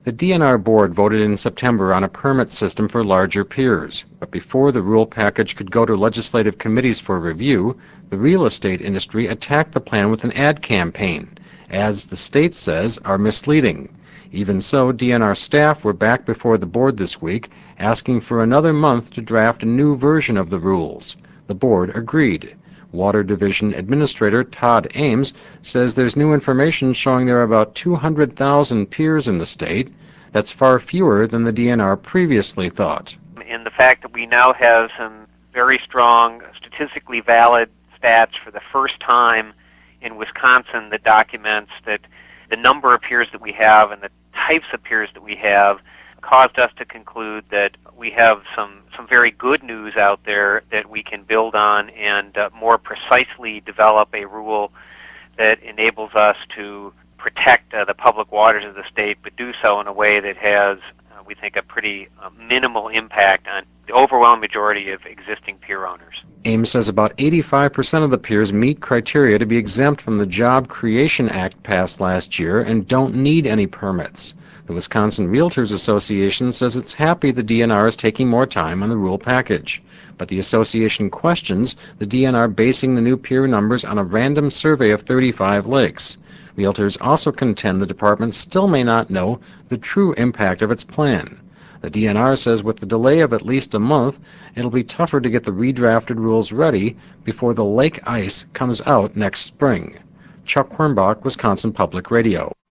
The DNR board voted in September on a permit system for larger piers, but before the rule package could go to legislative committees for review, the real estate industry attacked the plan with an ad campaign, ads the state says are misleading. Even so, DNR staff were back before the board this week, asking for another month to draft a new version of the rules. The board agreed. Water Division Administrator Todd Ames says there's new information showing there are about 200,000 piers in the state. That's far fewer than the DNR previously thought. And the fact that we now have some very strong, statistically valid stats for the first time in Wisconsin that documents that the number of piers that we have and the types of piers that we have caused us to conclude that we have some very good news out there that we can build on and more precisely develop a rule that enables us to protect the public waters of the state, but do so in a way that has, we think, a pretty minimal impact on the overwhelming majority of existing pier owners. Ames says about 85% of the piers meet criteria to be exempt from the Job Creation Act passed last year and don't need any permits. The Wisconsin Realtors Association says it's happy the DNR is taking more time on the rule package, but the association questions the DNR basing the new pier numbers on a random survey of 35 lakes. Realtors also contend the department still may not know the true impact of its plan. The DNR says with the delay of at least a month, it'll be tougher to get the redrafted rules ready before the lake ice comes out next spring. Chuck Hornbach, Wisconsin Public Radio.